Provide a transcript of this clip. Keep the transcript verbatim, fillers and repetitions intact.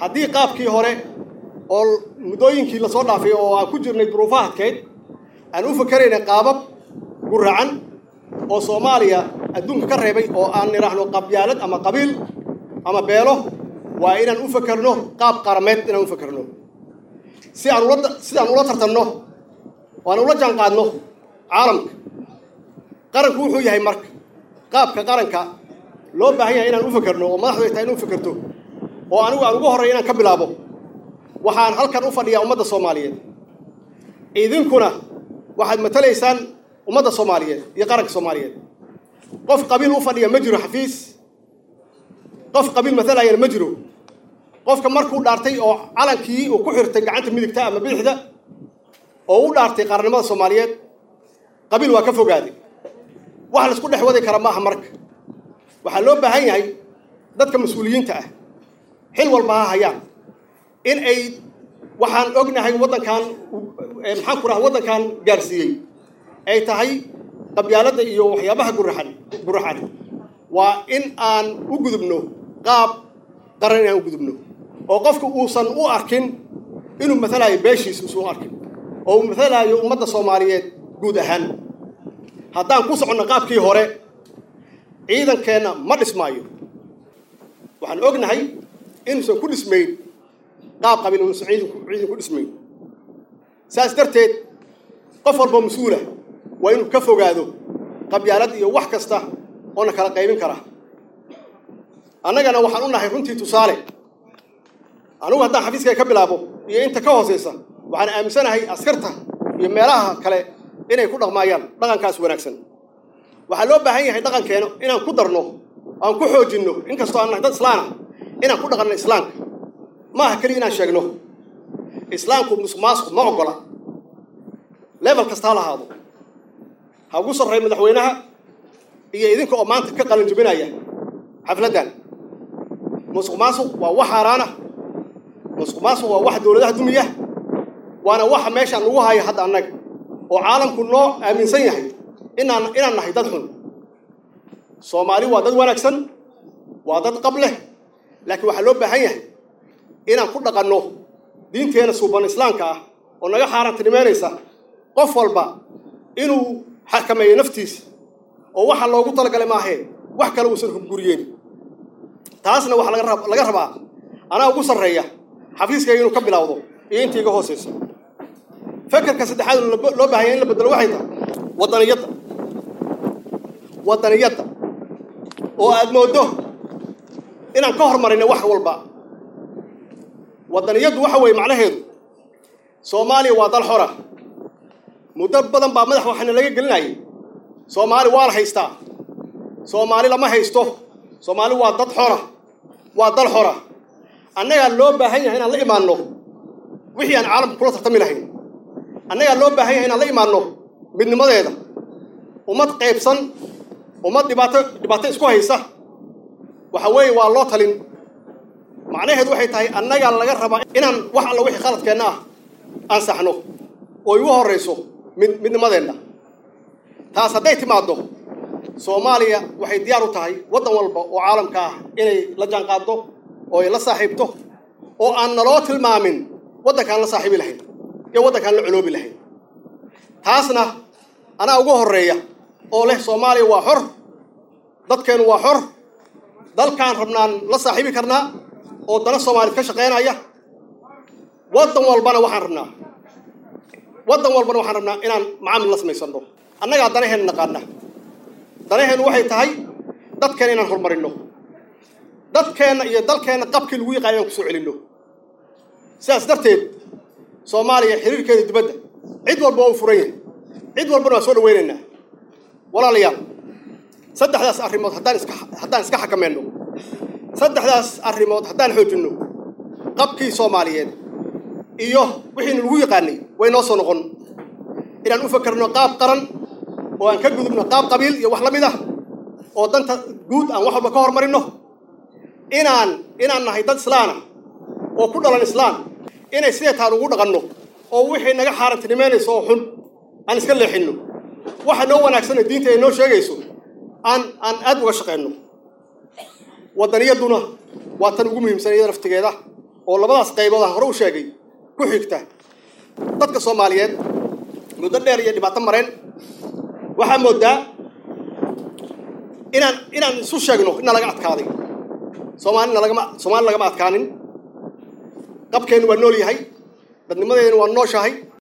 haddii qaabkii hore oo muddooyinkii la soo dhaafay oo aan ku jirnay duruufaadkeed aan u fakarayna qaabab guracan oo Soomaaliya adduunka ka reebay oo aan niraahno qabyaalad ama qabiil ama beelo waa inaan u fakarno qaab qarameed inaan u fakarno si aan ula si aan ula tartanno waan ula jaan qaadno caalamka qaranku wuxuu yahay marka qaabka qaranka loo baahan yahay inaan u fakarno oo madaxdu ay tahay inuu fakarto oo anigu aan ugu horeeyay inaan ka bilaabo waxaan halkan u fadhiyaa ummadda Soomaaliyeed idinkuna waxaad matalaysaan ummadda Soomaaliyeed iyo qaranka Soomaaliyeed qof qabiil u fadhiya ma jiro xafiis qof qabiil matalaya ma jiro qofka markuu dhaartay oo calankii uu ku xirtay gacanta midigta ama bidixda oo u dhaartay qaranimada Soomaaliyeed qabiil waa ka fogaaday wax la isku dhex waday kara maaha marka waxa loo baahan yahay dadka mas'uuliyiinta ah xil walba ha hayaan in ay waxaan ognahay wadankan maxaan ku rahaa wadankan gaarsiiyay ay tahay qabyaalada iyo waxyaabaha guraxan guraxan waa in aan u gudubno qaab qaran aan u gudubno oo qofku uusan u arkin inuu matalayo beeshiisa uu arkin oo uu matalayo ummadda Soomaaliyeed guud ahaan haddaan ku socono qaabkii hore ciidankeena ma dhismaayo waxaan ognahay inuusan ku dhismayn qaab qabiil oo ciidan ku dhismayn saas darteed qof walba mas'uul ah waa inuu ka fogaado qabyaalad iyo wax kasta oo na kala qaybin kara annagana waxaan u nahay runtii tusaale anigu haddaan xafiiska ka bilaabo iyo inta ka hooseysa waxaan aaminsanahay askarta iyo meelaha kale inay ku dhaqmaayaan dhaqankaas wanaagsan waxa loo baahan yahay dhaqankeena inaan ku darno aan ku xoojino inkastoo aan nahay dad islaam ah inaan ku dhaqanno islaamka ma aha kaliya inaan sheegno islaamku musuqmaasuq ma ogola level kasta ha lahaado ha ugu sarreeyo madaxweynaha iyo idinka oo maanta ka qalin jabinaya xafladan musuqmaasuq waa wax xaraana musuqmaasuq waa wax dawladaha dumiya waana waxa meeshaan lagu hayo hadda annaga oo caalamku noo aaminsan yahay inaan inaan nahay dad xun Soomaali waa dad wanaagsan waa dad qab leh laakiin waxa loo baahan yahay inaan ku dhaqanno diinteena suuban islaamka ah oo naga xaaraantinimeynaysa qof walba inuu xakameeyo naftiisa oo waxa loogu talagalay maahe wax kale uusan hubguriyeen taasna waxa laga rabaa laga rabaa ana ugu sarreeya xafiiska inuu ka bilowdo iyo intii iga hooseysa fakarka saddexaad loo baahan yahay in la bedelo waxay tahay wadaniyada wadaniyada oo aad moodo inaan ka hormarino wax walba wadaniyadu waxa weey macnaheedu Soomaaliya waa dal xor ah muddo badan baa madax waxana laga gelinayay Soomaali waa la haystaa Soomaali lama haysto Soomaali waa dad xor ah waa dal xor ah annaga loo baahan yahay inaan la imaanno wixii aan caalamka kula tartami lahayn annaga loo baahan yahay inaan la imaanno midnimadeeda ummad qaybsan ummad dhibaato dhibaato isku haysa waxa weey waa loo talin macnaheedu waxay tahay annaga laga rabaa inaan wax alla wixii khaladkeena ah aan saxno oo igu horeyso mid midnimadeena taas haday timaado Soomaaliya waxay diyaar u tahay wadan walba oo caalamka ah inay la jaan qaado oo ay la saaxiibto oo aan naloo tilmaamin wadankan la saaxiibi lahayn iyo wadankan la culoobi lahayn taasna ana ugu horeeya oo leh Soomaaliya waa xor dadkeenu waa xor dalkan rabnaan la saaxiibi karnaa oo dana Soomaaliya ka shaqeynaya wadan walbana waxaan rabnaa wadan walbana waxaan rabnaa inaan macaamil la sameysano annaga danaheena naqaana danaheenu waxay tahay dadkeena inaan horumarino dadkeena iyo dalkeena qabkii lagu yaqaan ku soo celino sidaas darteed Soomaaliya xiriirkeeda dibadda cid walba oo furan yahay cid walbana waa soo dhaweynaynaa walaalayaal saddexdaas arrimood haddaan iska haddaan iska xakameeno saddexdaas arrimood haddaan xoojino qabkii Soomaaliyeed iyo wixii lagu yaqaanay way noo soo noqon inaan u fakarno qaab qaran oo aan ka gudubno qaab qabiil iyo wax la mid ah oo danta guud aan wax walba ka hormarino inaan inaan nahay dad islaam ah oo ku dhalan islaam inay sidee taan ugu dhaqanno oo wixii naga xaaraantinimeynayso xun aan iska leexino waxa noo wanaagsan diinta ay noo sheegayso aan aan aad uga shaqeyno wadaniyaduna waa tan ugu muhiimsan iyada naftigeeda oo labadaas qaybood aan hore u sheegay ku xigta dadka Soomaaliyeed muddo dheer iyo dhibaato mareen waxa moodaa inaan inaan isu sheegno in laga adkaaday Soomaali laga Soomaali laga adkaanin qabkeenu waa nool yahay dadnimadeenu waa nooshahay